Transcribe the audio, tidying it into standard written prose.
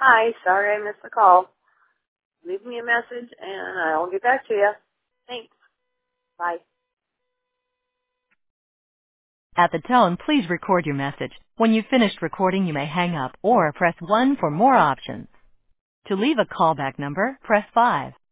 Hi, sorry I missed the call. Leave me a message and I'll get back to you. Thanks. Bye. At the tone, please record your message. When you've finished recording, you may hang up or press 1 for more options. To leave a callback number, press 5.